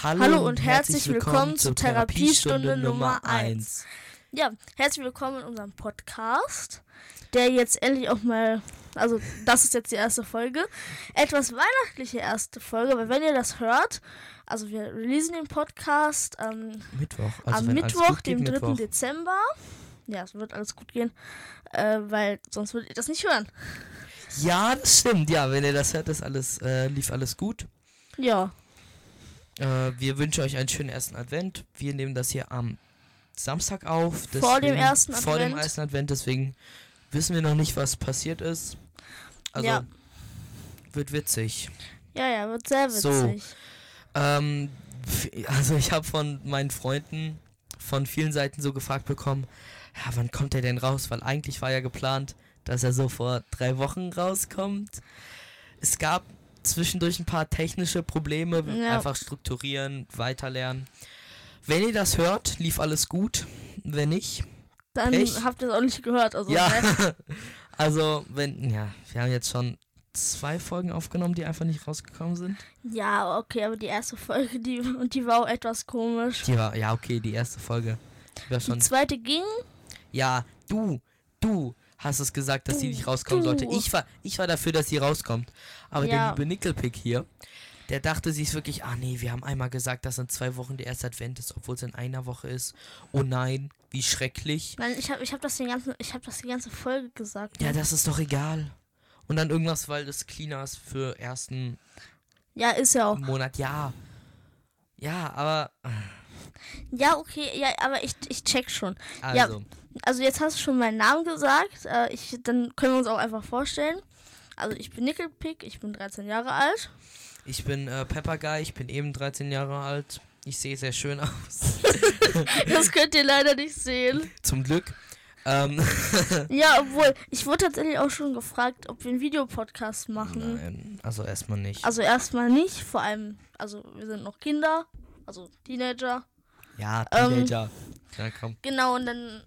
Hallo und herzlich willkommen zur Therapiestunde Nummer 1. Ja, herzlich willkommen in unserem Podcast, der jetzt endlich auch mal, also das ist jetzt die erste Folge, etwas weihnachtliche erste Folge, weil wenn ihr das hört, also wir releasen den Podcast Mittwoch, am Mittwoch, dem 3. Dezember. Ja, es wird alles gut gehen, weil sonst würdet ihr das nicht hören. Ja, das stimmt, ja, wenn ihr das hört, lief alles gut. Ja. Wir wünschen euch einen schönen ersten Advent. Wir nehmen das hier am Samstag auf. Vor dem ersten Advent, deswegen wissen wir noch nicht, was passiert ist. Also, ja. Wird witzig. Ja, wird sehr witzig. So, also ich habe von meinen Freunden von vielen Seiten so gefragt bekommen, ja, wann kommt der denn raus? Weil eigentlich war ja geplant, dass er so vor 3 Wochen rauskommt. Es gab zwischendurch ein paar technische Probleme, einfach strukturieren, weiterlernen. Wenn ihr das hört, lief alles gut. Wenn nicht, dann Pech. Habt ihr es auch nicht gehört. Also, ja, also wir haben jetzt schon 2 Folgen aufgenommen, die einfach nicht rausgekommen sind. Ja, okay, aber die erste Folge, die war auch etwas komisch. Die erste Folge. Die zweite ging? Ja, du hast es gesagt, dass sie nicht rauskommen sollte. Ich war dafür, dass sie rauskommt. Aber der liebe Nickelpick hier, der dachte sich wirklich, wir haben einmal gesagt, dass in 2 Wochen der erste Advent ist, obwohl es in einer Woche ist. Oh nein, wie schrecklich. Nein, ich hab das die ganze Folge gesagt. Ja, das ist doch egal. Und dann irgendwas, weil das Cleaners für ersten ist ja auch. Monat, ja. Ja, aber. Ja, okay, aber ich check schon. Also jetzt hast du schon meinen Namen gesagt. Dann können wir uns auch einfach vorstellen. Also ich bin Nickelpick, ich bin 13 Jahre alt. Ich bin Pepperguy, ich bin eben 13 Jahre alt. Ich sehe sehr schön aus. Das könnt ihr leider nicht sehen. Zum Glück. Ja, obwohl, ich wurde tatsächlich auch schon gefragt, ob wir einen Videopodcast machen. Nein, also erstmal nicht. Also erstmal nicht, vor allem, also wir sind noch Kinder, also Teenager. Ja, Teenager. Ja, komm. Genau, und dann,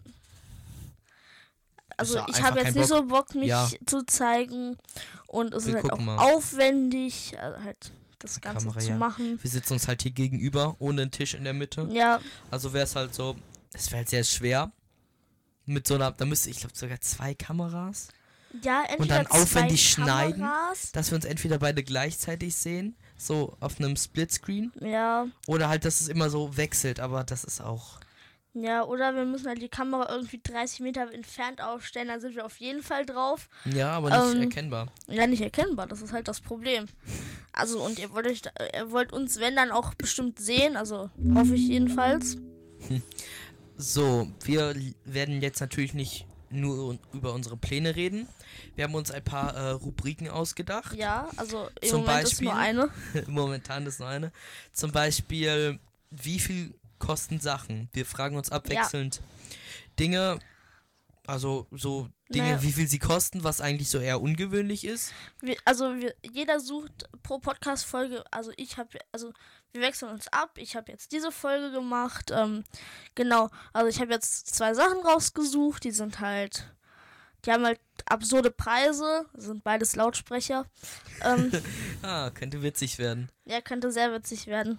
also ich habe jetzt nicht so Bock, mich zu zeigen, und es ist halt auch aufwendig, halt das Ganze zu machen. Wir sitzen uns halt hier gegenüber, ohne einen Tisch in der Mitte. Ja. Also wäre es halt so, es wäre halt sehr schwer. Mit so einer, da müsste ich glaube sogar 2 Kameras. Ja, entweder und dann aufwendig schneiden, Kameras, dass wir uns entweder beide gleichzeitig sehen, so auf einem Splitscreen. Ja. Oder halt, dass es immer so wechselt, aber das ist auch. Ja, oder wir müssen halt die Kamera irgendwie 30 Meter entfernt aufstellen, dann sind wir auf jeden Fall drauf. Ja, aber nicht erkennbar. Ja, nicht erkennbar, das ist halt das Problem. Also, und ihr wollt uns, wenn, dann auch bestimmt sehen, also hoffe ich jedenfalls. So, wir werden jetzt natürlich nicht nur über unsere Pläne reden. Wir haben uns ein paar Rubriken ausgedacht. Ja, also Moment ist nur eine. Momentan ist nur eine. Zum Beispiel, wie viel kosten Sachen? Wir fragen uns abwechselnd Dinge, also so Dinge, wie viel sie kosten, was eigentlich so eher ungewöhnlich ist. Jeder sucht pro Podcast-Folge, wir wechseln uns ab. Ich habe jetzt diese Folge gemacht. Genau, also ich habe jetzt 2 Sachen rausgesucht. Die haben halt absurde Preise. Das sind beides Lautsprecher. Könnte witzig werden. Ja, könnte sehr witzig werden.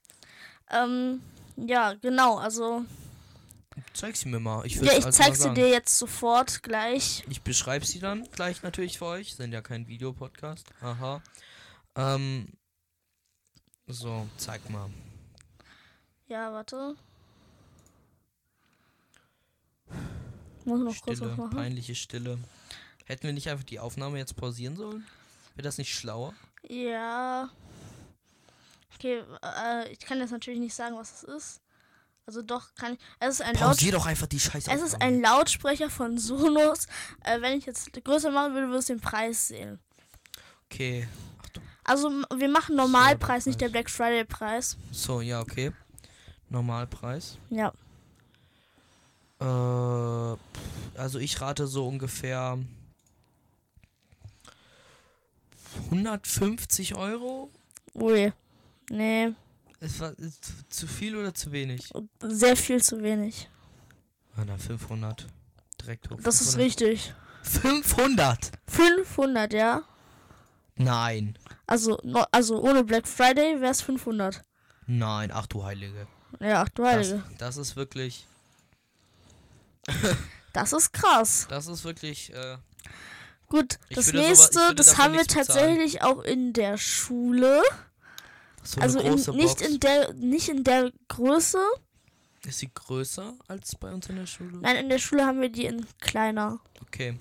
Ja, genau, also. Zeig sie mir mal. Ich zeig sie dir jetzt sofort gleich. Ich beschreibe sie dann gleich natürlich für euch. Sind ja kein Videopodcast. Aha. So, zeig mal. Ja, warte. Muss noch kurz was machen. Peinliche Stille. Hätten wir nicht einfach die Aufnahme jetzt pausieren sollen? Wäre das nicht schlauer? Ja. Okay, ich kann jetzt natürlich nicht sagen, was es ist. Also doch, kann ich. Es ist ein Pausier doch einfach die Scheiße. Es ist ein Lautsprecher von Sonos. Wenn ich jetzt größer machen würde, würdest du den Preis sehen. Okay. Also wir machen Normalpreis, nicht der Black Friday Preis. So, ja, okay. Normalpreis. Ja. Also ich rate so ungefähr 150 Euro. Ui. Nee. Ist zu viel oder zu wenig? Sehr viel zu wenig. Na, 500. Direkt hoch. Das 500. Ist richtig. 500? 500, ja. Nein. Also ohne Black Friday wäre es 500. Nein, ach du Heilige. Ja, ach du Heilige. Das ist wirklich... Das ist krass. Das ist wirklich... Gut, das nächste, das haben wir tatsächlich auch in der Schule. So also nicht in der Größe. Ist sie größer als bei uns in der Schule? Nein, in der Schule haben wir die in kleiner. Okay.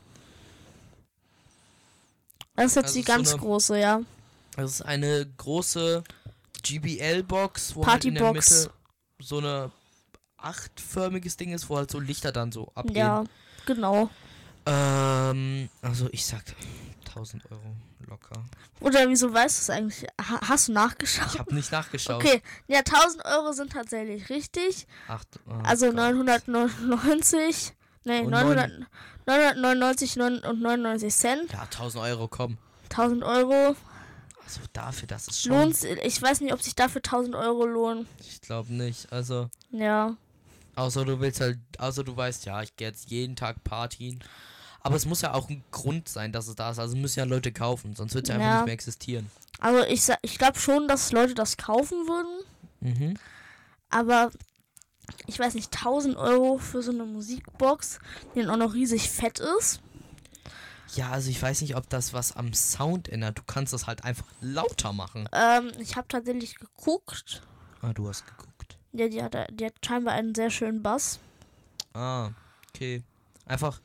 Das ist jetzt die ganz große, ja. Das ist eine große GBL-Box, wo Partybox. Halt in der Mitte so eine achtförmiges Ding ist, wo halt so Lichter dann so abgehen. Ja, genau. Also ich sag 1000 € locker. Oder wieso weißt du es eigentlich? Hast du nachgeschaut? Ich habe nicht nachgeschaut. Okay, ja, 1000 € sind tatsächlich richtig. Also 999, nee, 999 und 99 Cent. Ja, 1000 €, komm. 1000 €. Also dafür, das ist schon... Ich weiß nicht, ob sich dafür 1000 € lohnen. Ich glaube nicht, also... Ja. Außer du weißt, ja, ich gehe jetzt jeden Tag partien. Aber es muss ja auch ein Grund sein, dass es da ist. Also müssen ja Leute kaufen, sonst wird es ja einfach nicht mehr existieren. Also ich glaube schon, dass Leute das kaufen würden. Mhm. Aber ich weiß nicht, 1000 € für so eine Musikbox, die dann auch noch riesig fett ist. Ja, also ich weiß nicht, ob das was am Sound ändert. Du kannst das halt einfach lauter machen. Ich habe tatsächlich geguckt. Ah, du hast geguckt. Ja, die hat scheinbar einen sehr schönen Bass. Ah, okay. Einfach...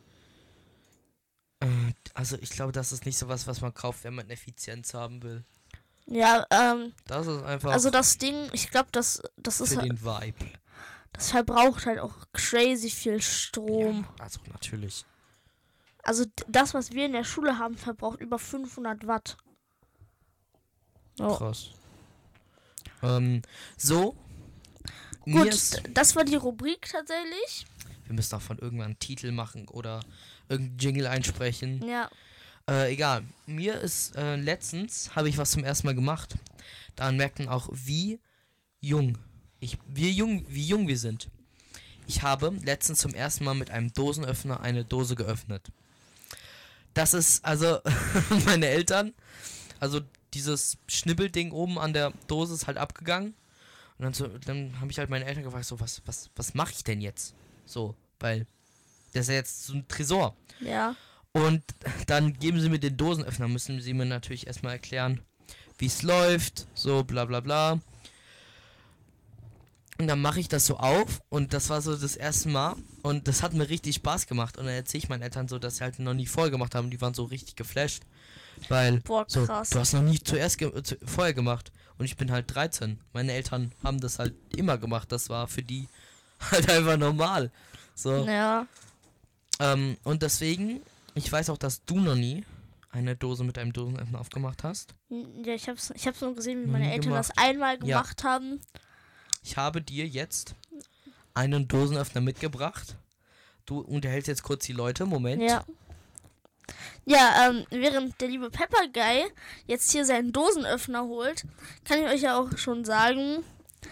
Also ich glaube, das ist nicht so was man kauft, wenn man Effizienz haben will. Ja, das ist einfach... Also das Ding, ich glaube, das ist... Für den Vibe. Das verbraucht halt auch crazy viel Strom. Ja, also natürlich. Also das, was wir in der Schule haben, verbraucht über 500 Watt. Oh. Krass. So. Gut, das war die Rubrik tatsächlich. Wir müssen davon irgendwann einen Titel machen oder irgendeinen Jingle einsprechen. Ja. Egal. Mir ist letztens, habe ich was zum ersten Mal gemacht. Daran merkt man auch, wie jung wir sind. Ich habe letztens zum ersten Mal mit einem Dosenöffner eine Dose geöffnet. Das ist, also, meine Eltern, also dieses Schnibbelding oben an der Dose ist halt abgegangen. Und dann habe ich halt meine Eltern gefragt, so, was mache ich denn jetzt? So, weil das ist ja jetzt so ein Tresor. Ja. Und dann geben sie mir den Dosenöffner, müssen sie mir natürlich erstmal erklären, wie es läuft, so bla bla bla. Und dann mache ich das so auf und das war so das erste Mal und das hat mir richtig Spaß gemacht. Und dann erzähle ich meinen Eltern so, dass sie halt noch nie vorher gemacht haben, die waren so richtig geflasht. Weil, boah, krass. So, du hast noch nie vorher gemacht. Und ich bin halt 13. Meine Eltern haben das halt immer gemacht. Das war für die halt einfach normal. So. Ja. Und deswegen, ich weiß auch, dass du noch nie eine Dose mit einem Dosenöffner aufgemacht hast. Ja, ich hab's nur gesehen, wie meine Eltern das einmal gemacht haben. Ich habe dir jetzt einen Dosenöffner mitgebracht. Du unterhältst jetzt kurz die Leute. Moment. Ja. Ja, während der liebe Pepperguy jetzt hier seinen Dosenöffner holt, kann ich euch ja auch schon sagen,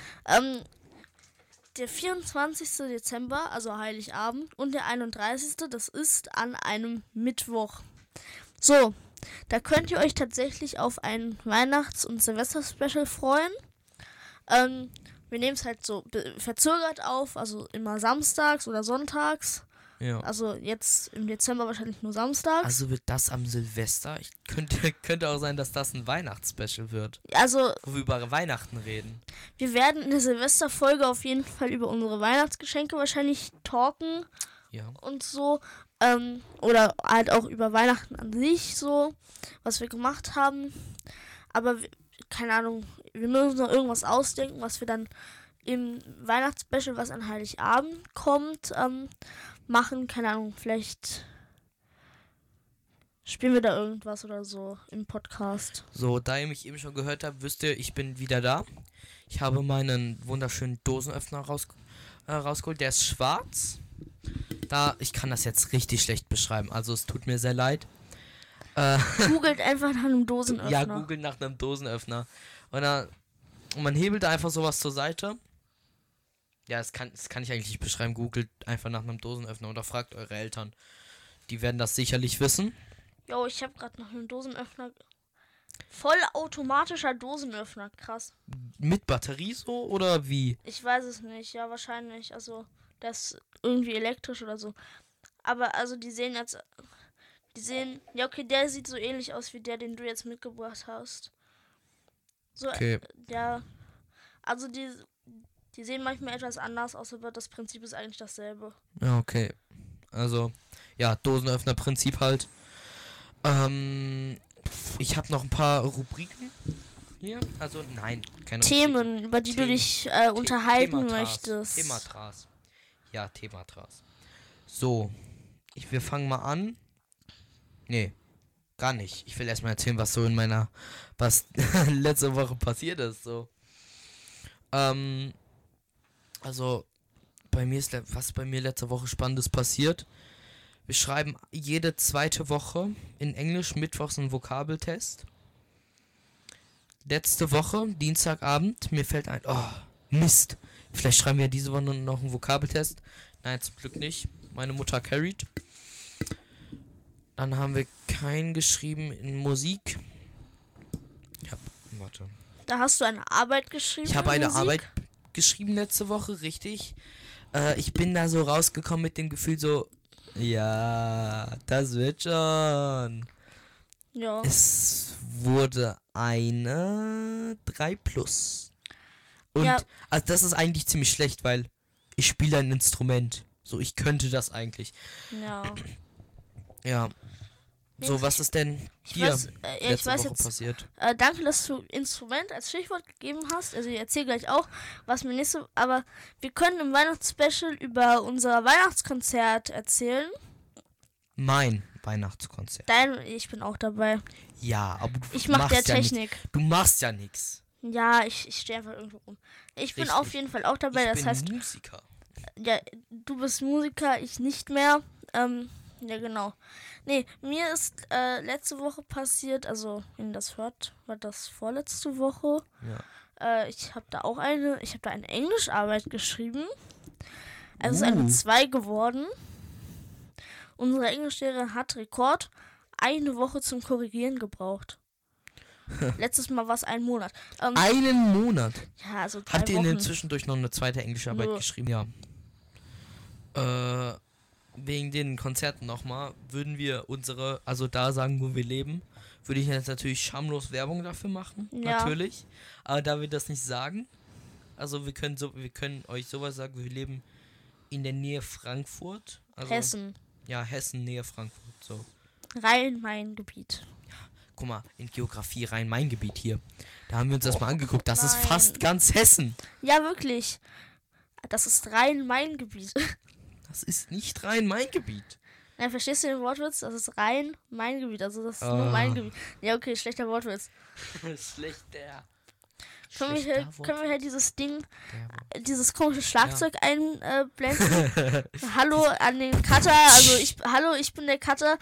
der 24. Dezember, also Heiligabend, und der 31., das ist an einem Mittwoch. So, da könnt ihr euch tatsächlich auf ein Weihnachts- und Silvester-Special freuen. Wir nehmen es halt so verzögert auf, also immer samstags oder sonntags. Ja. Also jetzt im Dezember wahrscheinlich nur samstags. Also wird das am Silvester? Könnte auch sein, dass das ein Weihnachtsspecial wird. Also, wo wir über Weihnachten reden. Wir werden in der Silvesterfolge auf jeden Fall über unsere Weihnachtsgeschenke wahrscheinlich talken. Ja. Und so. Oder halt auch über Weihnachten an sich so, was wir gemacht haben. Aber keine Ahnung, wir müssen uns noch irgendwas ausdenken, was wir dann im Weihnachtsspecial, was an Heiligabend kommt, machen. Keine Ahnung, vielleicht spielen wir da irgendwas oder so im Podcast. So, da ihr mich eben schon gehört habt, wisst ihr, ich bin wieder da. Ich habe meinen wunderschönen Dosenöffner rausgeholt. Der ist schwarz. Ich kann das jetzt richtig schlecht beschreiben, also es tut mir sehr leid. Googelt einfach nach einem Dosenöffner. Ja, googelt nach einem Dosenöffner. Und man hebelt einfach sowas zur Seite. Ja, das kann ich eigentlich nicht beschreiben. Googelt einfach nach einem Dosenöffner oder fragt eure Eltern. Die werden das sicherlich wissen. Jo, ich habe gerade nach einem Dosenöffner Vollautomatischer Dosenöffner, krass. Mit Batterie so oder wie? Ich weiß es nicht, ja, wahrscheinlich. Also, das ist irgendwie elektrisch oder so. Aber, also, die sehen, ja, okay, der sieht so ähnlich aus wie der, den du jetzt mitgebracht hast. So, Okay. ja. Also, die sehen manchmal etwas anders aus, aber das Prinzip ist eigentlich dasselbe. Ja, okay. Also, ja, Dosenöffner-Prinzip halt. Ich habe noch ein paar Rubriken hier. Also, nein, keine Themen, Rubriken. über die du Themen. dich unterhalten Thematras. möchtest. Thematras. Ja, Thematras. So, wir fangen mal an. Nee, gar nicht. Ich will erstmal erzählen, was letzte Woche passiert ist. So. Also, was bei mir letzte Woche Spannendes passiert. Wir schreiben jede zweite Woche in Englisch mittwochs einen Vokabeltest. Letzte Woche, Dienstagabend, mir fällt ein, oh, Mist. Vielleicht schreiben wir diese Woche noch einen Vokabeltest. Nein, zum Glück nicht. Meine Mutter carried. Dann haben wir keinen geschrieben in Musik. Ja, warte. Da hast du eine Arbeit geschrieben. Ich habe eine Musik? Arbeit geschrieben letzte Woche, richtig. Ich bin da so rausgekommen mit dem Gefühl so, ja, das wird schon. Ja. Es wurde eine 3+. Und Ja. also das ist eigentlich ziemlich schlecht, weil ich spiele ein Instrument. So, ich könnte das eigentlich. Ja. Ja. So, was ist denn hier letzte Woche passiert? Danke, dass du Instrument als Stichwort gegeben hast. Also ich erzähle gleich auch, was mir nicht so... Aber wir können im Weihnachtsspecial über unser Weihnachtskonzert erzählen. Mein Weihnachtskonzert. Ich bin auch dabei. Ja, aber ich mach der Technik. Du machst ja nichts. Ja, ich stehe einfach irgendwo rum. Ich bin auf jeden Fall auch dabei. Ich bin Musiker. Ja, du bist Musiker, ich nicht mehr. Ja, genau. Nee, mir ist letzte Woche passiert, also wenn ihr das hört, war das vorletzte Woche. Ja. Ich habe da eine Englischarbeit geschrieben. Also es ist eine 2 geworden. Unsere Englischlehrerin hat Rekord 1 Woche zum Korrigieren gebraucht. Letztes Mal war es 1 Monat. Einen Monat? Ja, also 3 Habt ihr Wochen. zwischendurch noch eine zweite Englischarbeit geschrieben? Ja. Wegen den Konzerten nochmal, würden wir da sagen, wo wir leben, würde ich jetzt natürlich schamlos Werbung dafür machen, Ja. natürlich. Aber da wir das nicht sagen, also wir können euch sowas sagen, wir leben in der Nähe Frankfurt. Also, Hessen. Ja, Hessen, Nähe Frankfurt, so. Rhein-Main-Gebiet. Guck mal, in Geografie Rhein-Main-Gebiet hier. Da haben wir uns das mal angeguckt, das ist nein. fast ganz Hessen. Ja, wirklich. Das ist Rhein-Main-Gebiet. Das ist nicht Rhein-Main-Gebiet. Nein, verstehst du den Wortwitz? Das ist Rhein-Main-Gebiet. Also das ist nur mein Gebiet. Ja, okay, schlechter Wortwitz. Schlechter. Können wir halt dieses komische Schlagzeug einblenden? Hallo an den Cutter. Also ich bin der Cutter.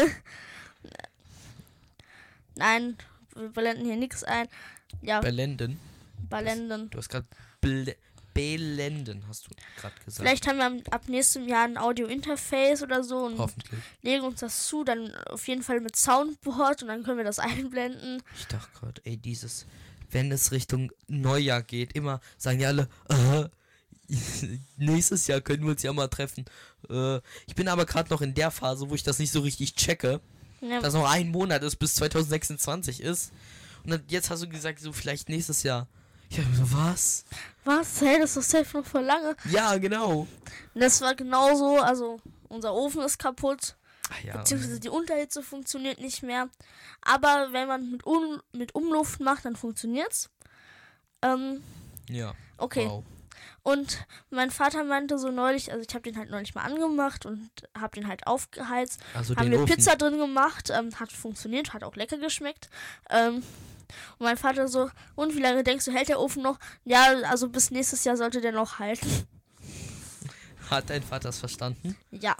Nein, wir blenden hier nichts ein. Ja. Belenden. Balenden. Du hast gerade Belenden, hast du gerade gesagt. Vielleicht haben wir ab nächstem Jahr ein Audio-Interface oder so und hoffentlich legen uns das zu, dann auf jeden Fall mit Soundboard und dann können wir das einblenden. Ich dachte gerade, wenn es Richtung Neujahr geht, immer sagen die alle, nächstes Jahr können wir uns ja mal treffen. Ich bin aber gerade noch in der Phase, wo ich das nicht so richtig checke, dass noch 1 Monat ist, bis 2026 ist. Und dann, jetzt hast du gesagt, so vielleicht nächstes Jahr. Ich hab so, was? Was? Hey, das ist safe noch voll lange. Ja, genau. Und das war genauso, also unser Ofen ist kaputt. Ja, beziehungsweise die Unterhitze funktioniert nicht mehr. Aber wenn man mit Umluft macht, dann funktioniert's. Ja. Okay. Wow. Und mein Vater meinte so neulich, also ich habe den halt neulich mal angemacht und habe den halt aufgeheizt. Also haben den wir Ofen. Pizza drin gemacht, hat funktioniert, hat auch lecker geschmeckt. Und mein Vater so, und wie lange denkst du, hält der Ofen noch? Ja, also bis nächstes Jahr sollte der noch halten. Hat dein Vater das verstanden? Ja.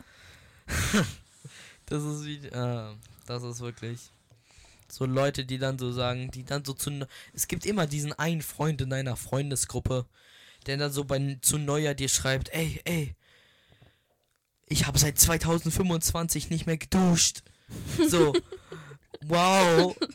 Das ist wirklich so Leute, die dann so sagen, es gibt immer diesen einen Freund in einer Freundesgruppe, der dann so zu Neujahr dir schreibt, ey, ich habe seit 2025 nicht mehr geduscht. So, wow.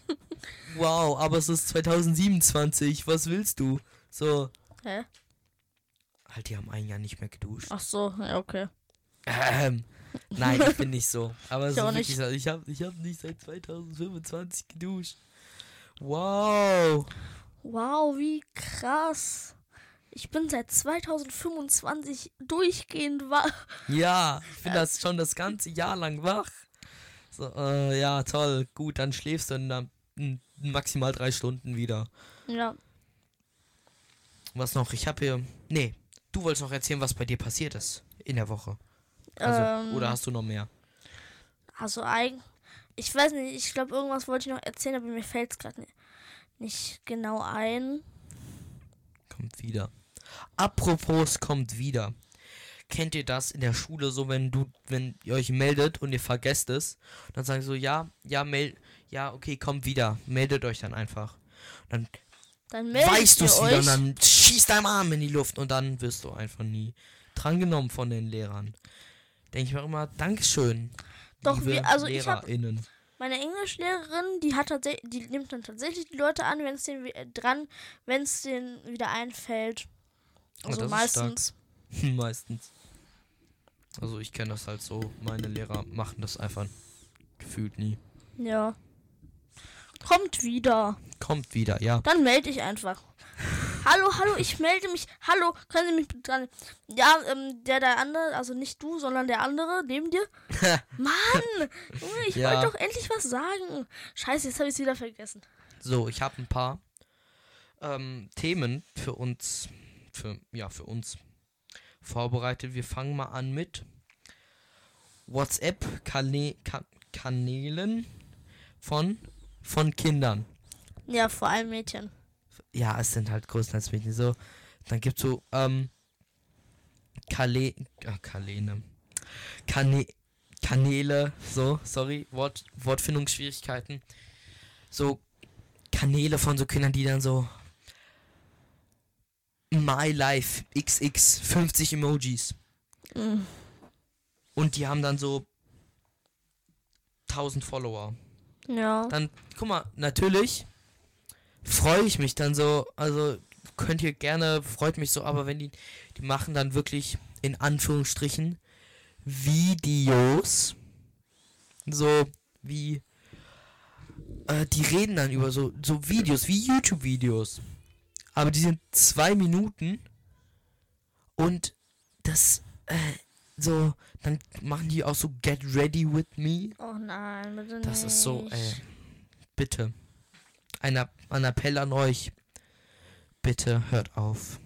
wow, aber es ist 2027, was willst du? So. Hä? Halt, die haben ein Jahr nicht mehr geduscht. Ach so, ja, okay. Nein, ich bin nicht so. Aber Ich so auch wirklich, nicht. ich hab nicht seit 2025 geduscht. Wow. Wow, wie krass. Ich bin seit 2025 durchgehend wach. Ja, ich bin das schon das ganze Jahr lang wach. So, ja, toll. Gut, dann schläfst du dann maximal 3 Stunden wieder. Ja. Was noch? Ich habe hier... Nee, du wolltest noch erzählen, was bei dir passiert ist in der Woche. Also, oder hast du noch mehr? Also eigentlich, ich weiß nicht, ich glaube irgendwas wollte ich noch erzählen, aber mir fällt es gerade nicht genau ein. Kommt wieder. Apropos kommt wieder. Kennt ihr das in der Schule so, wenn ihr euch meldet und ihr vergesst es, dann sagen so, ja, okay, kommt wieder. Meldet euch dann einfach. Dann weißt du es wieder und dann schießt dein Arm in die Luft und dann wirst du einfach nie drangenommen von den Lehrern. Denke ich mir immer, Dankeschön. Doch, liebe ich habe LehrerInnen. meine Englischlehrerin, die nimmt dann tatsächlich die Leute an, wenn es denen wieder einfällt. Also meistens. Meistens. Also ich kenne das halt so. Meine Lehrer machen das einfach gefühlt nie. Ja. Kommt wieder, ja. Dann melde ich einfach. Hallo, ich melde mich. Hallo, können Sie mich bitte dran? Ja, der andere, also nicht du, sondern der andere neben dir. Mann, Junge, ich wollte doch endlich was sagen. Scheiße, jetzt habe ich es wieder vergessen. So, ich habe ein paar Themen für uns vorbereitet. Wir fangen mal an mit WhatsApp-Kanälen von Kindern. Ja, vor allem Mädchen. Ja, es sind halt größtenteils Mädchen. So, dann gibt's so Kanäle, so, sorry, Wortfindungsschwierigkeiten. So Kanäle von so Kindern, die dann so My Life XX 50 Emojis. Mhm. Und die haben dann so 1000 Follower. Ja. Dann, guck mal, natürlich freue ich mich dann so, also könnt ihr gerne, freut mich so, aber wenn die machen dann wirklich in Anführungsstrichen Videos, so wie, die reden dann über so Videos, wie YouTube-Videos, aber die sind 2 Minuten und das, so, dann machen die auch so Get Ready With Me. Oh nein, bitte Das nicht. ist so, bitte. Ein Appell an euch. Bitte hört auf.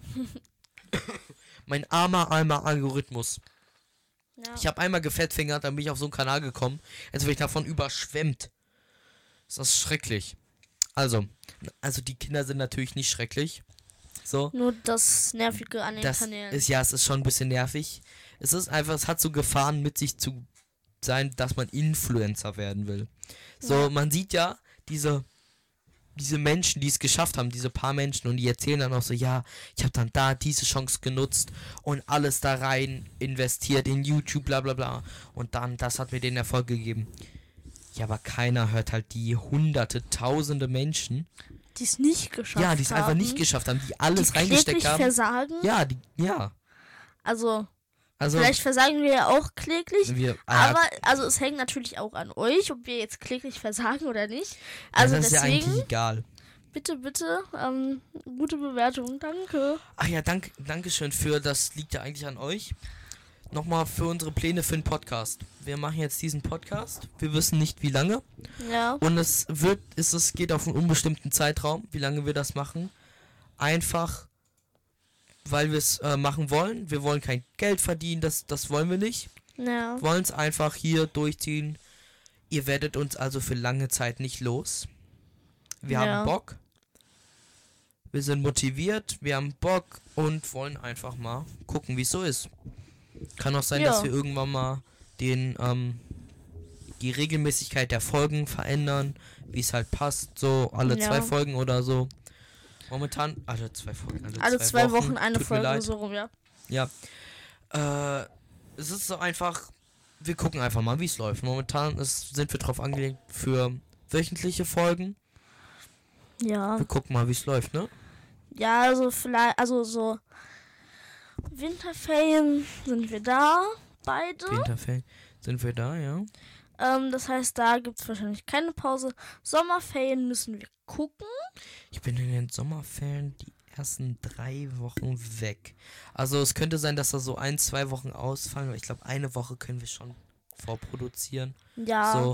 Mein armer Algorithmus. Ja. Ich habe einmal gefettfingert, dann bin ich auf so einen Kanal gekommen. Jetzt werde ich davon überschwemmt. Das ist schrecklich. Also die Kinder sind natürlich nicht schrecklich. So. Nur das Nervige an den Kanälen. Es ist schon ein bisschen nervig. Es ist einfach, es hat so Gefahren mit sich zu sein, dass man Influencer werden will. So, Ja. Man sieht ja diese Menschen, die es geschafft haben, diese paar Menschen, und die erzählen dann auch so, ja, ich habe dann da diese Chance genutzt und alles da rein investiert in YouTube, bla bla bla. Und dann, das hat mir den Erfolg gegeben. Ja, aber keiner hört halt die hunderte, tausende Menschen, die es nicht geschafft haben. Ja, die es einfach nicht geschafft haben, die alles die reingesteckt haben. Versagen. Ja. Also vielleicht versagen wir ja auch kläglich, aber also es hängt natürlich auch an euch, ob wir jetzt kläglich versagen oder nicht. Also das ist deswegen, ja eigentlich egal. Bitte, gute Bewertung, danke. Ach ja, Dankeschön für, das liegt ja eigentlich an euch. Nochmal für unsere Pläne für den Podcast. Wir machen jetzt diesen Podcast, wir wissen nicht wie lange. Ja. Und es geht auf einen unbestimmten Zeitraum, wie lange wir das machen. Einfach, weil wir es machen wollen. Wir wollen kein Geld verdienen, das wollen wir nicht. Ja. Wir wollen es einfach hier durchziehen. Ihr werdet uns also für lange Zeit nicht los. Wir haben Bock. Wir sind motiviert, wir haben Bock und wollen einfach mal gucken, wie es so ist. Kann auch sein, dass wir irgendwann mal die Regelmäßigkeit der Folgen verändern, wie es halt passt, so alle 2 Folgen oder so. Momentan, alle 2 Folgen, alle 2 Wochen eine Folge, so rum, ja. Ja. Es ist so einfach, wir gucken einfach mal, wie es läuft. Momentan sind wir drauf angelegt für wöchentliche Folgen. Ja. Wir gucken mal, wie es läuft, ne? Ja, also vielleicht, also so Winterferien sind wir da, beide. Winterferien sind wir da, ja. Das heißt, da gibt es wahrscheinlich keine Pause. Sommerferien müssen wir gucken. Ich bin in den Sommerferien die ersten 3 Wochen weg. Also es könnte sein, dass da so 1-2 Wochen ausfallen, aber ich glaube, eine Woche können wir schon vorproduzieren. Ja. So.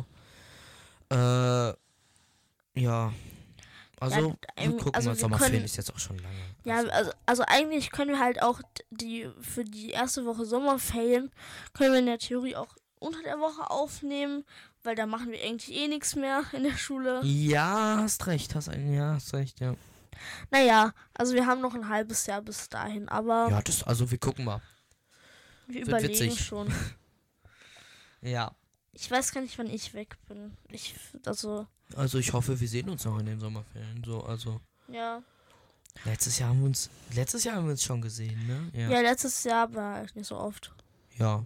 Ja. Also, Ja, wir gucken also mal, wir Sommerferien können- ist jetzt auch schon lange. Ja, also eigentlich können wir halt auch für die erste Woche Sommerferien können wir in der Theorie auch unter der Woche aufnehmen, weil da machen wir eigentlich eh nichts mehr in der Schule. Ja, hast recht, hast recht, ja. Naja, also wir haben noch ein halbes Jahr bis dahin, aber Ja, also wir gucken mal. wir wird überlegen witzig. schon. Ja. Ich weiß gar nicht, wann ich weg bin. Also, Also ich hoffe, wir sehen uns noch in den Sommerferien. So, also. ja. Letztes Jahr haben wir uns schon gesehen, ne? Ja, letztes Jahr, aber halt nicht so oft. Ja.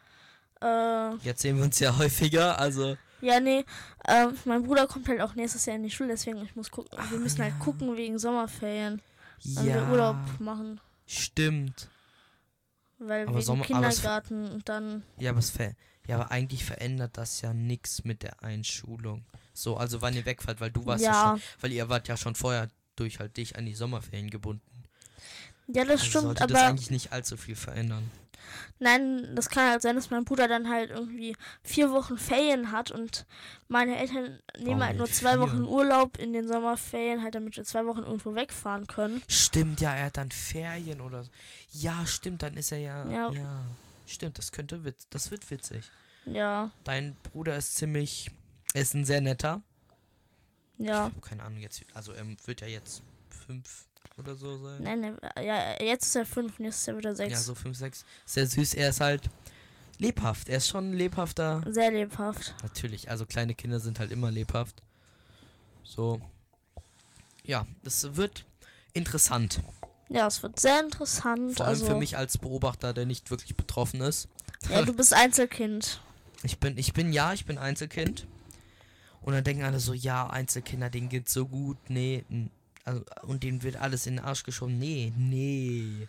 Ja, Jetzt sehen wir uns ja häufiger, also. nee. Mein Bruder kommt halt auch nächstes Jahr in die Schule, deswegen wir müssen halt gucken wegen Sommerferien, wenn wir Urlaub machen. Stimmt. Weil Aber wegen Kindergarten und dann. Ja, aber eigentlich verändert das ja nichts mit der Einschulung. So, also wann ihr wegfahrt, weil du warst ja schon, weil ihr wart ja schon vorher durch halt dich an die Sommerferien gebunden. Ja, das Also stimmt, sollte aber das eigentlich nicht allzu viel verändern. nein, das kann halt sein, dass mein Bruder dann halt irgendwie 4 Wochen Ferien hat und meine Eltern nehmen halt nur 2 Wochen Urlaub in den Sommerferien, halt damit wir 2 Wochen irgendwo wegfahren können. Stimmt, ja, er hat dann Ferien oder so. Ja, stimmt, dann ist er ja. Stimmt, das wird witzig. Ja. Dein Bruder ist er ist ein sehr netter. Ja. Ich habe keine Ahnung jetzt, also er wird ja jetzt 5 oder so sein. Nein, ja, jetzt ist er 5, nächstes Jahr wieder 6. Ja, so 5, 6. Sehr süß, er ist halt lebhaft. Er ist schon ein lebhafter. Sehr lebhaft. Natürlich, also kleine Kinder sind halt immer lebhaft. So. Ja, das wird interessant. Ja, es wird sehr interessant. Vor allem für mich als Beobachter, der nicht wirklich betroffen ist. Ja, du bist Einzelkind. Ich bin Einzelkind. Und dann denken alle so, ja, Einzelkinder, denen geht's so gut. Nee, also, und denen wird alles in den Arsch geschoben. Nee,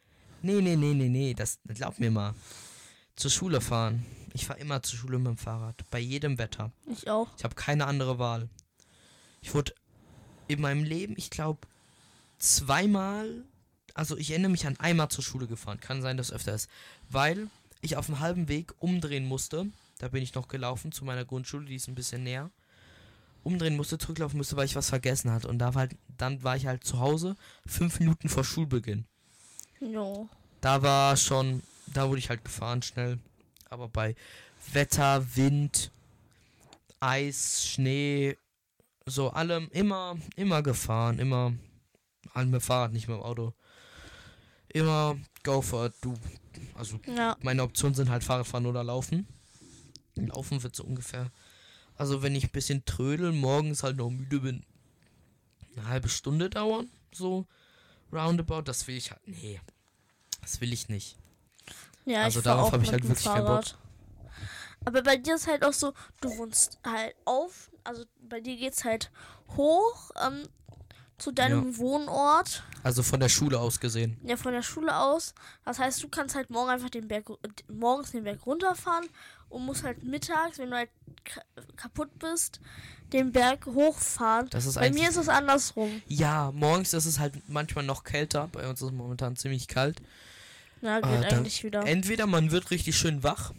das glaub mir mal. Zur Schule fahren. Ich fahre immer zur Schule mit dem Fahrrad. Bei jedem Wetter. Ich auch. Ich habe keine andere Wahl. Ich wurde in meinem Leben, ich glaube, 2-mal, also ich erinnere mich an einmal zur Schule gefahren. Kann sein, dass öfter ist. Weil ich auf dem halben Weg umdrehen musste. Da bin ich noch gelaufen zu meiner Grundschule, die ist ein bisschen näher. Umdrehen musste, zurücklaufen musste, weil ich was vergessen hatte. Und dann war ich halt zu Hause, 5 Minuten vor Schulbeginn. Jo. Da wurde ich halt gefahren schnell. Aber bei Wetter, Wind, Eis, Schnee, so allem immer gefahren, immer mit dem Fahrrad, nicht mit dem Auto. Immer go for it, Also meine Optionen sind halt Fahrradfahren oder Laufen. Laufen wird so ungefähr. Also wenn ich ein bisschen trödel, morgens halt noch müde bin, eine halbe Stunde dauern, so roundabout, das will ich halt, nee, das will ich nicht. Ja, also darauf habe ich halt wirklich keinen Bock. Aber bei dir ist halt auch so, du wohnst halt also bei dir geht's halt hoch zu deinem Wohnort. Also von der Schule aus gesehen. Ja, von der Schule aus. Das heißt, du kannst halt morgens den Berg runterfahren und musst halt mittags, wenn du halt kaputt bist, den Berg hochfahren. Bei mir ist es andersrum. Ja, morgens ist es halt manchmal noch kälter. Bei uns ist es momentan ziemlich kalt. Ja, geht eigentlich wieder. Entweder man wird richtig schön wach.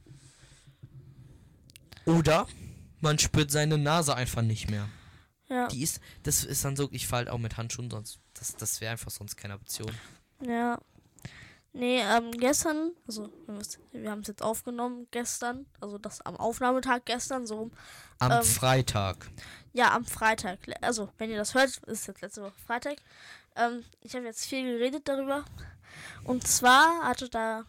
Oder man spürt seine Nase einfach nicht mehr. Ja. Das ist dann so, ich fahre halt auch mit Handschuhen, sonst, das wäre einfach sonst keine Option. Ja. Nee, gestern, also wir haben es jetzt aufgenommen gestern, also das am Aufnahmetag gestern, so. Am Freitag. Ja, am Freitag. Also, wenn ihr das hört, ist jetzt letzte Woche Freitag. Ich habe jetzt viel geredet darüber. Und zwar hatte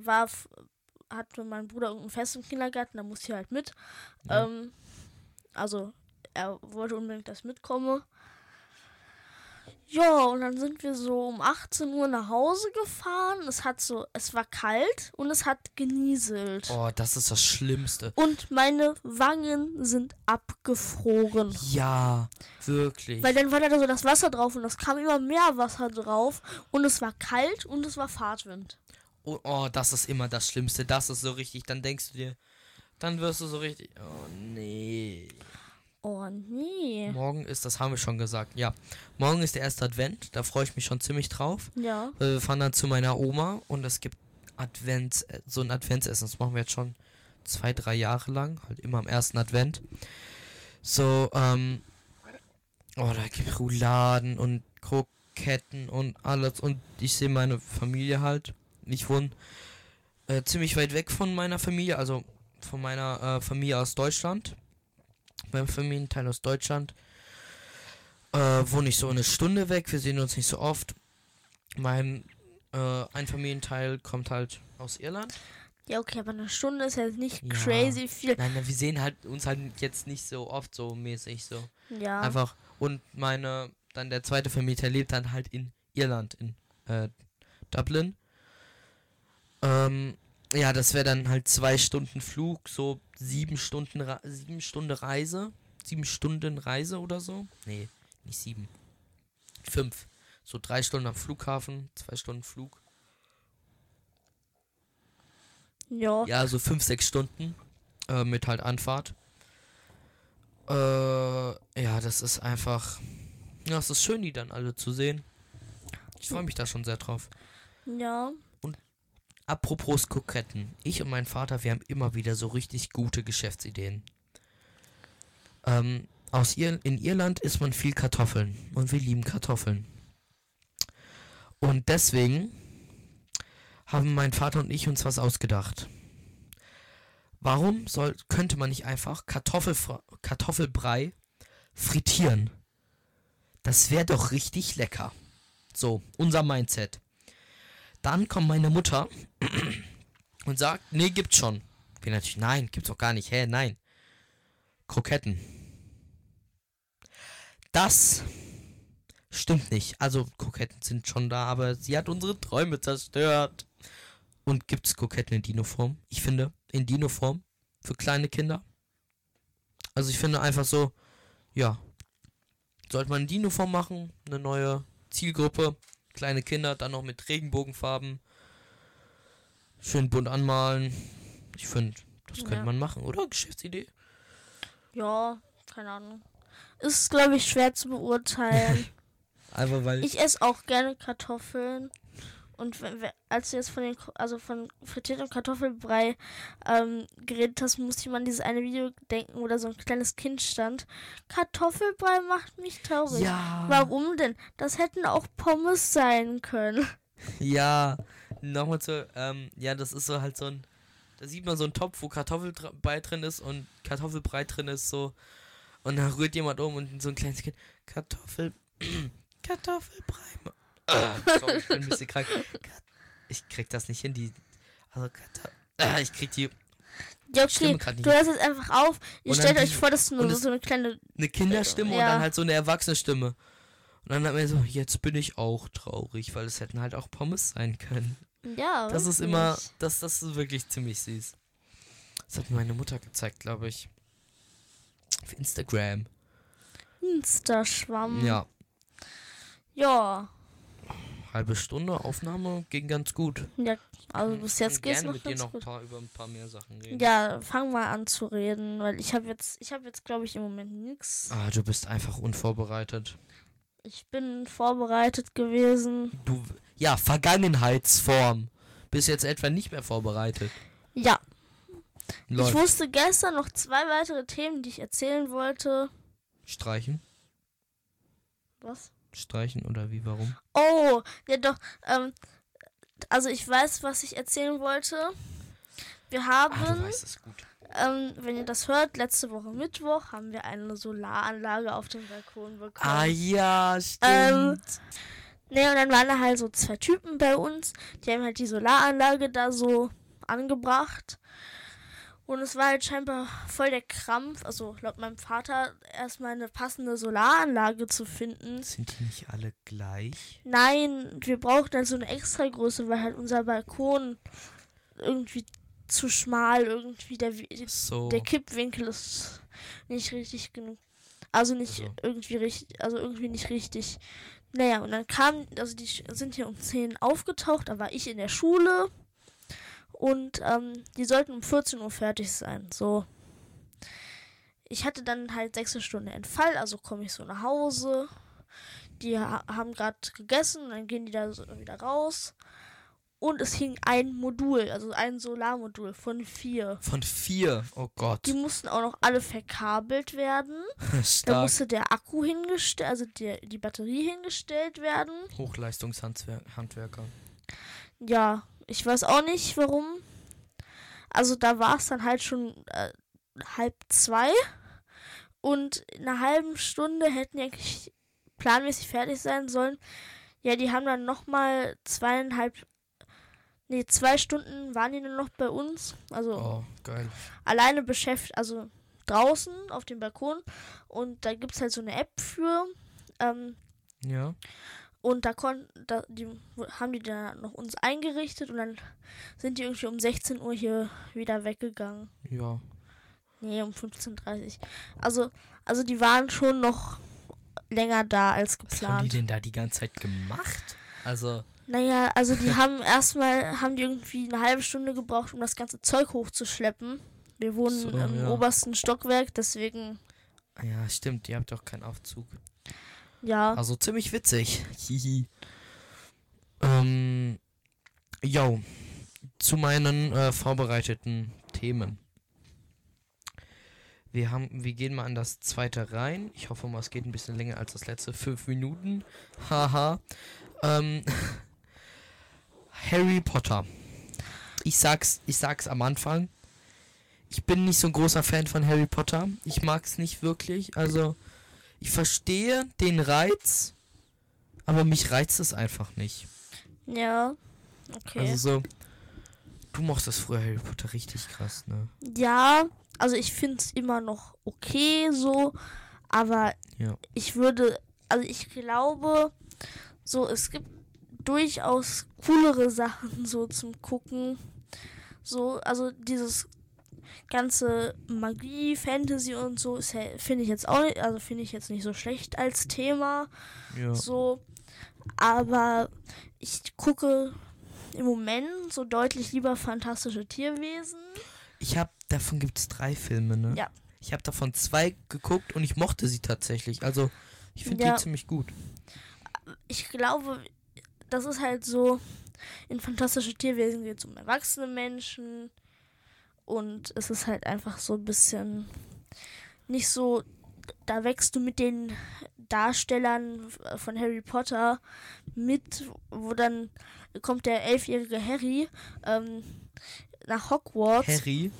mein Bruder irgendein Fest im Kindergarten, da musste ich halt mit. Ja. Also, er wollte unbedingt, dass ich mitkomme. Ja, und dann sind wir so um 18 Uhr nach Hause gefahren. Es war kalt und es hat genieselt. Oh, das ist das Schlimmste. Und meine Wangen sind abgefroren. Ja, wirklich. Weil dann war da so das Wasser drauf und es kam immer mehr Wasser drauf. Und es war kalt und es war Fahrtwind. Oh, das ist immer das Schlimmste. Das ist so richtig. Dann denkst du dir, dann wirst du so richtig. Oh, nee. Oh, nee. Morgen ist, das haben wir schon gesagt, ja. Morgen ist der erste Advent. Da freue ich mich schon ziemlich drauf. Ja. Wir fahren dann zu meiner Oma und es gibt so ein Adventsessen. Das machen wir jetzt schon 2-3 Jahre lang. Halt immer am ersten Advent. So, da gibt es Rouladen und Kroketten und alles. Und ich sehe meine Familie halt. Ich wohne ziemlich weit weg von meiner Familie, also von meiner Familie aus Deutschland. Beim Familienteil aus Deutschland wohne ich so eine Stunde weg. Wir sehen uns nicht so oft. Ein Familienteil kommt halt aus Irland. Ja, okay, aber eine Stunde ist jetzt nicht crazy viel. Nein, wir sehen halt uns halt jetzt nicht so oft so mäßig so. Ja. Einfach. Und dann der zweite Familienteil lebt dann halt in Irland, in Dublin. Ja, das wäre dann halt 2 Stunden Flug, so 7 Stunden Reise. 7 Stunden Reise oder so. Nee, nicht 7. 5. So 3 Stunden am Flughafen, 2 Stunden Flug. Ja. Ja, so 5-6 Stunden mit halt Anfahrt. Ja, das ist einfach. Ja, es ist schön, die dann alle zu sehen. Ich freue mich da schon sehr drauf. Ja. Apropos Kroketten. Ich und mein Vater, wir haben immer wieder so richtig gute Geschäftsideen. In Irland isst man viel Kartoffeln. Und wir lieben Kartoffeln. Und deswegen haben mein Vater und ich uns was ausgedacht. Warum könnte man nicht einfach Kartoffelbrei frittieren? Das wäre doch richtig lecker. So, unser Mindset. Dann kommt meine Mutter und sagt, nee, gibt's schon. Wir natürlich, nein, gibt's doch gar nicht. Hä, nein. Kroketten. Das stimmt nicht. Also, Kroketten sind schon da, aber sie hat unsere Träume zerstört. Und gibt's Kroketten in Dino-Form? Ich finde, in Dino-Form für kleine Kinder. Also, ich finde einfach so, ja, sollte man in Dino-Form machen, eine neue Zielgruppe. Kleine Kinder, dann noch mit Regenbogenfarben. Schön bunt anmalen. Ich finde, das könnte man machen, oder? Geschäftsidee? Ja, keine Ahnung. Ist, glaube ich, schwer zu beurteilen. Einfach weil. Ich esse auch gerne Kartoffeln. Und als du jetzt von frittiertem Kartoffelbrei geredet hast, musste ich mal an dieses eine Video denken, wo da so ein kleines Kind stand. Kartoffelbrei macht mich traurig. Ja. Warum denn? Das hätten auch Pommes sein können. Ja, nochmal ja, das ist so halt so ein. Da sieht man so einen Topf, wo Kartoffelbrei drin ist und Kartoffelbrei drin ist so. Und da rührt jemand um und so ein kleines Kind. Kartoffelbrei. Sorry, ich bin ein bisschen krank. Ich krieg das nicht hin, ich krieg die Ja, okay, Stimme gerade nicht du hörst jetzt einfach auf. Ihr Und stellt dann euch vor, das ist nur so eine kleine... eine Kinderstimme und Ja. dann halt so eine erwachsene Stimme. Und dann hat man so, jetzt bin ich auch traurig, weil es hätten halt auch Pommes sein können. Ja, Das ist wirklich. immer, das ist wirklich ziemlich süß. Das hat mir meine Mutter gezeigt, glaube ich. Auf Instagram. Insta-Schwamm. Ja, Ja. halbe Stunde Aufnahme ging ganz gut. Ja, also bis jetzt geht's gerne noch mit dir ganz noch gut. über ein paar mehr Sachen reden. Ja, fang mal an zu reden, weil ich habe jetzt glaube ich im Moment nichts. Ah, du bist einfach unvorbereitet. Ich bin vorbereitet gewesen. Ja, Vergangenheitsform. Bist jetzt etwa nicht mehr vorbereitet. Ja, Läuft. ich wusste gestern noch 2 weitere Themen, die ich erzählen wollte. Streichen? Was? Streichen oder wie, warum? Oh, ja doch. Also ich weiß, was ich erzählen wollte. Wir haben, Du weißt es gut. wenn ihr das hört, letzte Woche Mittwoch haben wir eine Solaranlage auf dem Balkon bekommen. Ah ja, stimmt. Ne, und dann waren da halt so 2 Typen bei uns. Die haben halt die Solaranlage da so angebracht. Und es war halt scheinbar voll der Krampf, also laut meinem Vater, erstmal eine passende Solaranlage zu finden. Sind die nicht alle gleich? Nein, wir brauchten halt so eine Extragröße, weil halt unser Balkon irgendwie zu schmal, irgendwie der Kippwinkel ist nicht richtig genug. Also nicht irgendwie richtig, also irgendwie nicht richtig. Naja, und dann die sind hier um 10 aufgetaucht, da war ich in der Schule. Und die sollten um 14 Uhr fertig sein. So. Ich hatte dann halt 6 Stunden Entfall, also komme ich so nach Hause. Die haben gerade gegessen, dann gehen die da so wieder raus. Und es hing ein Modul, also ein Solarmodul von 4. Von 4? Oh Gott. Die mussten auch noch alle verkabelt werden. Stark. Da musste der Akku hingestellt, also die Batterie hingestellt werden. Hochleistungshandwerker. Ja, ich weiß auch nicht, warum. Also da war es dann halt schon 1:30 und in einer halben Stunde hätten die eigentlich planmäßig fertig sein sollen. Ja, die haben dann nochmal 2 Stunden waren die dann noch bei uns. Also geil. Alleine beschäftigt, also draußen auf dem Balkon. Und da gibt es halt so eine App für. Ja. Und haben die dann noch uns eingerichtet und dann sind die irgendwie um 16 Uhr hier wieder weggegangen. Ja. Nee, um 15:30 Uhr. Also die waren schon noch länger da als geplant. Was haben die denn da die ganze Zeit gemacht? Naja, also die haben die irgendwie eine halbe Stunde gebraucht, um das ganze Zeug hochzuschleppen. Wir wohnen im obersten Stockwerk, deswegen... Ja, stimmt, ihr habt doch keinen Aufzug. Ja. Also ziemlich witzig. Hihi. Zu meinen vorbereiteten Themen. Wir gehen mal an das zweite rein. Ich hoffe mal, es geht ein bisschen länger als das letzte 5 Minuten. Haha. Harry Potter. Ich sag's am Anfang. Ich bin nicht so ein großer Fan von Harry Potter. Ich mag's nicht wirklich. Also, ich verstehe den Reiz, aber mich reizt es einfach nicht. Ja, okay. Also so, du mochtest früher Harry Potter richtig krass, ne? Ja, also ich find's immer noch okay so, aber ich glaube, so, es gibt durchaus coolere Sachen so zum Gucken. So, also dieses ganze Magie, Fantasy und so finde ich jetzt auch nicht, also finde ich jetzt nicht so schlecht als Thema. Ja. So, aber ich gucke im Moment so deutlich lieber fantastische Tierwesen. Davon gibt es 3 Filme, ne? Ja. Ich habe davon 2 geguckt und ich mochte sie tatsächlich. Also, ich finde die ziemlich gut. Ich glaube, das ist halt so, in fantastische Tierwesen geht es um erwachsene Menschen und es ist halt einfach so ein bisschen nicht so, da wächst du mit den Darstellern von Harry Potter mit, wo dann kommt der 11-jährige Harry nach Hogwarts. Harry,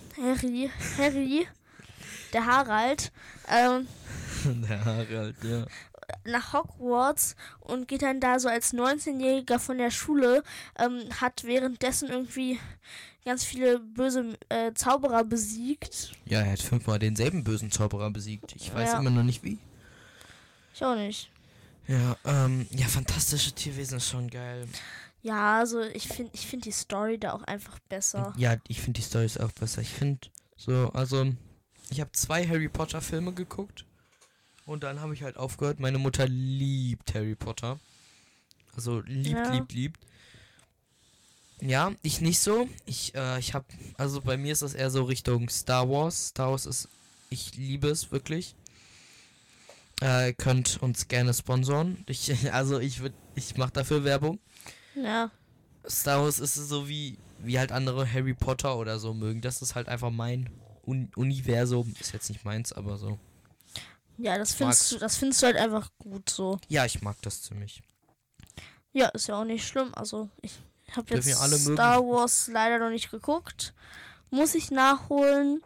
der Harald. Der Harald, ja. Nach Hogwarts und geht dann da so als 19-Jähriger von der Schule, hat währenddessen irgendwie ganz viele böse Zauberer besiegt. Ja, er hat 5-mal denselben bösen Zauberer besiegt. Ich weiß immer noch nicht wie. Ich auch nicht. Ja, fantastische Tierwesen ist schon geil. Ja, also ich find die Story da auch einfach besser. Ja, ich finde die Story ist auch besser. Ich finde so, also ich habe 2 Harry Potter Filme geguckt und dann habe ich halt aufgehört. Meine Mutter liebt Harry Potter. Also liebt. Ja, ich nicht so. Ich bei mir ist das eher so Richtung Star Wars. Star Wars ist, ich liebe es wirklich. Ihr könnt uns gerne sponsoren. Ich mache dafür Werbung. Ja. Star Wars ist so wie halt andere Harry Potter oder so mögen. Das ist halt einfach mein Universum. Ist jetzt nicht meins, aber so. Ja, das findest du halt einfach gut so. Ja, ich mag das ziemlich. Ja, ist ja auch nicht schlimm. Also ich habe jetzt Star Wars leider noch nicht geguckt. Muss ich nachholen.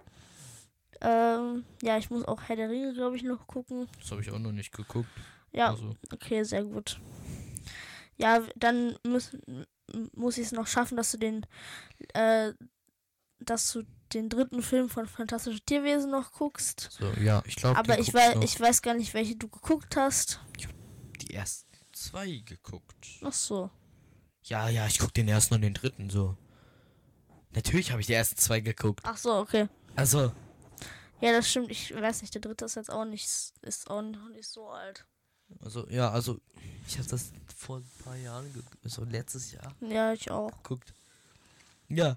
Ich muss auch Herr der Ringe, glaube ich, noch gucken. Das habe ich auch noch nicht geguckt. Ja, also. Okay, sehr gut. Ja, dann muss ich es noch schaffen, dass du den dass du den 3. Film von Fantastische Tierwesen noch guckst. So, ja, ich glaube. Aber ich weiß gar nicht, welche du geguckt hast. Ich habe die ersten 2 geguckt. Ach so. Ja, ich guck den ersten und den 3. so. Natürlich habe ich die ersten 2 geguckt. Ach so, okay. Also. Ja, das stimmt. Ich weiß nicht, der 3. ist jetzt auch noch nicht so alt. Also, ich habe das vor ein paar Jahren, so letztes Jahr. Ja, ich auch. Geguckt. Ja.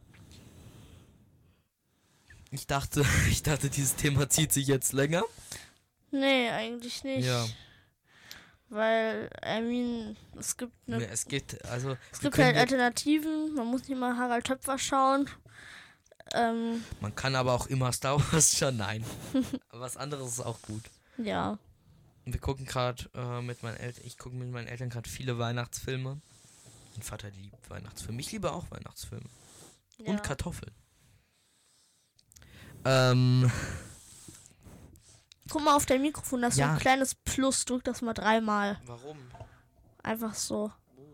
Ich dachte, dieses Thema zieht sich jetzt länger. Nee, eigentlich nicht. Ja. Weil, es gibt halt Alternativen. Man muss nicht mal Harald Töpfer schauen. Man kann aber auch immer Star Wars schauen. Nein. Aber was anderes ist auch gut. Ja. Wir gucken gerade mit meinen Eltern. Ich gucke mit meinen Eltern gerade viele Weihnachtsfilme. Mein Vater liebt Weihnachtsfilme. Ich liebe auch Weihnachtsfilme. Ja. Und Kartoffeln. Guck mal auf dein Mikrofon, das ist so ein kleines Plus. Drück das mal 3-mal. Warum? Einfach so.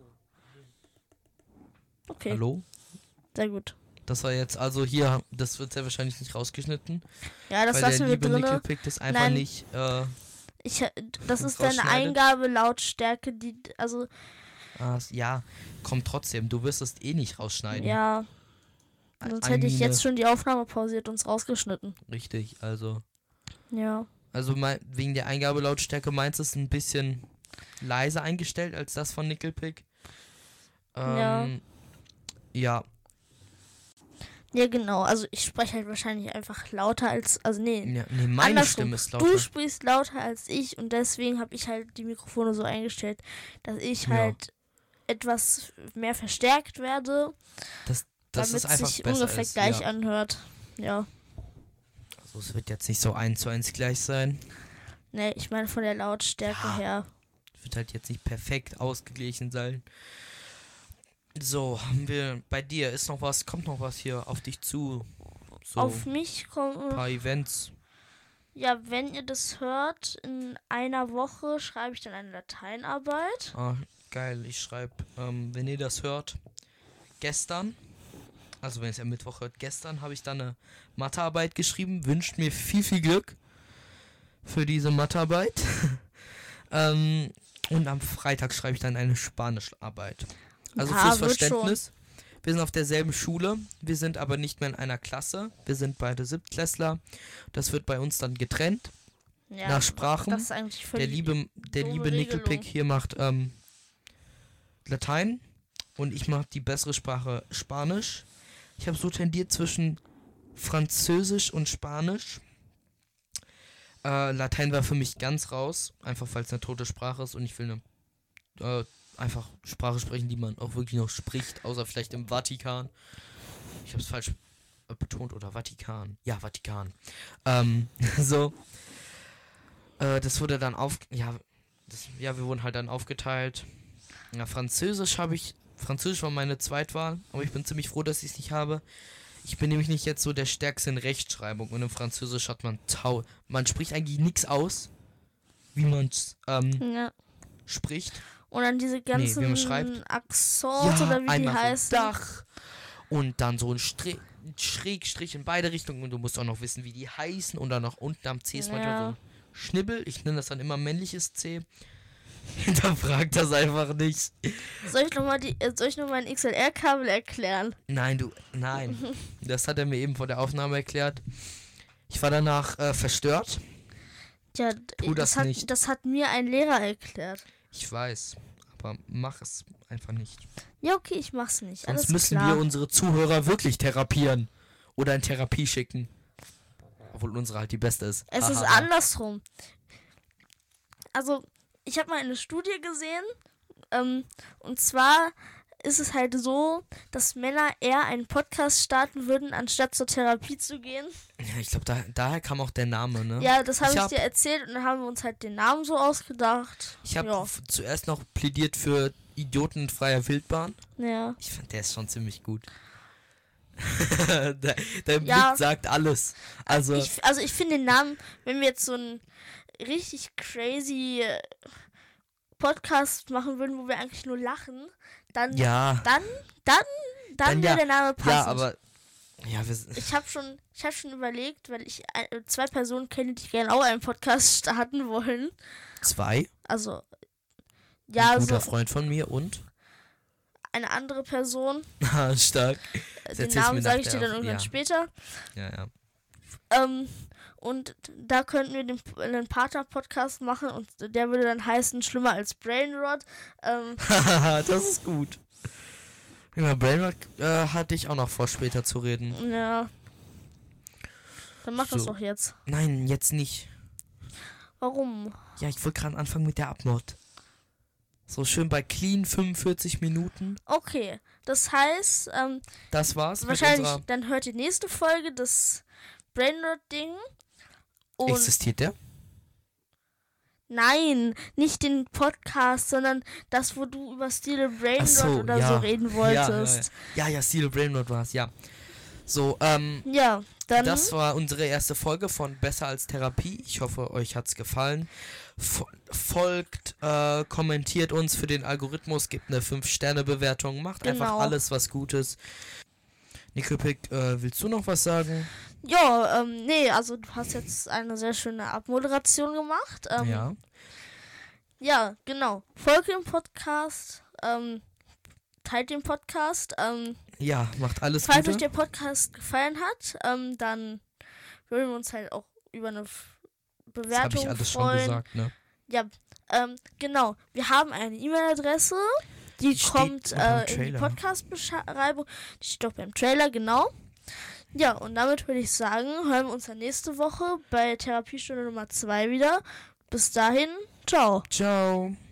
Okay. Hallo? Sehr gut. Das war jetzt also hier, das wird sehr wahrscheinlich nicht rausgeschnitten. Ja, das lassen wir drin. Nickelpick das einfach nicht. Das ist deine Eingabelautstärke, die, also. Ja, kommt trotzdem. Du wirst es eh nicht rausschneiden. Ja. Sonst hätte ich jetzt schon die Aufnahme pausiert und es rausgeschnitten. Richtig, also. Ja. Also wegen der Eingabelautstärke meinst du es ein bisschen leiser eingestellt als das von Nickelpick? Ja. Ja. Ja, genau. Also ich spreche halt wahrscheinlich einfach lauter als, meine Stimme ist lauter. Du sprichst lauter als ich und deswegen habe ich halt die Mikrofone so eingestellt, dass ich halt etwas mehr verstärkt werde, damit es einfach sich besser ungefähr gleich anhört. Ja. Also es wird jetzt nicht so 1:1 gleich sein. Ne, ich meine von der Lautstärke her. Es wird halt jetzt nicht perfekt ausgeglichen sein. So, haben wir bei dir kommt noch was hier auf dich zu? So auf mich kommen ein paar Events. Ja, wenn ihr das hört, in einer Woche schreibe ich dann eine Lateinarbeit. Geil, ich schreibe, wenn ihr das hört, gestern, also wenn ihr es am Mittwoch hört, gestern habe ich dann eine Mathearbeit geschrieben. Wünscht mir viel, viel Glück für diese Mathearbeit. Und am Freitag schreibe ich dann eine Spanischarbeit. Also fürs Verständnis, wir sind auf derselben Schule, wir sind aber nicht mehr in einer Klasse. Wir sind beide Siebtklässler. Das wird bei uns dann getrennt. Ja, nach Sprachen. Das ist eigentlich der liebe Nickelpick hier macht Latein und ich mache die bessere Sprache Spanisch. Ich habe so tendiert zwischen Französisch und Spanisch. Latein war für mich ganz raus, einfach weil es eine tote Sprache ist und ich will einfach Sprache sprechen, die man auch wirklich noch spricht, außer vielleicht im Vatikan. Ich habe es falsch betont, oder Vatikan. Ja, Vatikan. So. Das wurde dann wir wurden halt dann aufgeteilt. Ja, Französisch war meine Zweitwahl, aber ich bin ziemlich froh, dass ich es nicht habe. Ich bin nämlich nicht jetzt so der Stärkste in Rechtschreibung und im Französisch hat man spricht eigentlich nichts aus, wie man es spricht. Und dann diese ganzen Accents oder wie die heißen. So Dach und dann so ein Schrägstrich in beide Richtungen und du musst auch noch wissen, wie die heißen und dann noch unten am C ist manchmal so ein Schnibbel. Ich nenne das dann immer männliches C. Hinterfragt das einfach nicht. Soll ich nochmal ein XLR-Kabel erklären? Nein. Das hat er mir eben vor der Aufnahme erklärt. Ich war danach verstört. Ja, das nicht. Das hat mir ein Lehrer erklärt. Ich weiß, aber mach es einfach nicht. Ja, okay, ich mach's nicht. Sonst müssen wir unsere Zuhörer wirklich therapieren. Oder in Therapie schicken. Obwohl unsere halt die beste ist. Es ist andersrum. Also, ich habe mal eine Studie gesehen. Und zwar ist es halt so, dass Männer eher einen Podcast starten würden, anstatt zur Therapie zu gehen. Ja, ich glaube, daher kam auch der Name, ne? Ja, das habe ich dir erzählt und dann haben wir uns halt den Namen so ausgedacht. Ich habe zuerst noch plädiert für Idioten in freier Wildbahn. Ja. Ich fand, der ist schon ziemlich gut. der Blick sagt alles. Also ich finde den Namen, wenn wir jetzt so einen richtig crazy Podcast machen würden, wo wir eigentlich nur lachen, dann wäre der Name passend. Ja, aber Ja, ich habe schon überlegt, weil ich 2 Personen kenne, die gerne auch einen Podcast starten wollen. 2? Also, ja, ein guter so Freund von mir und? eine andere Person. Stark. Den Namen sage ich dir dann irgendwann später. Ja. Und da könnten wir einen Pater-Podcast machen und der würde dann heißen Schlimmer als Brainrot. Das ist gut. Ja, Brainrot hatte ich auch noch vor, später zu reden. Ja. Dann mach das doch jetzt. Nein, jetzt nicht. Warum? Ja, ich wollte gerade anfangen mit der Abmod. So schön bei clean 45 Minuten. Okay, das heißt, das war's. Wahrscheinlich, dann hört die nächste Folge das Brainrot-Ding. Existiert der? Nein, nicht den Podcast, sondern das, wo du über Steel Brainrot so reden wolltest. Ja, Steel Brainrot war's, ja. So, ja, dann. Das war unsere erste Folge von Besser als Therapie. Ich hoffe, euch hat's gefallen. Folgt, kommentiert uns für den Algorithmus, gebt eine 5-Sterne-Bewertung, macht einfach alles, was gut ist. Nikolpik, willst du noch was sagen? Ja, nee, also du hast jetzt eine sehr schöne Abmoderation gemacht. Ja. Ja, genau. Folgt dem Podcast, teilt den Podcast. Ja, macht alles Falls euch der Podcast gefallen hat, dann würden wir uns halt auch über eine Bewertung freuen. Das habe ich alles schon gesagt, ne? Ja, genau. Wir haben eine E-Mail-Adresse, die kommt in die Podcast-Beschreibung. Die steht doch beim Trailer, genau. Ja, und damit würde ich sagen, hören wir uns dann nächste Woche bei Therapiestunde Nummer 2 wieder. Bis dahin, ciao. Ciao.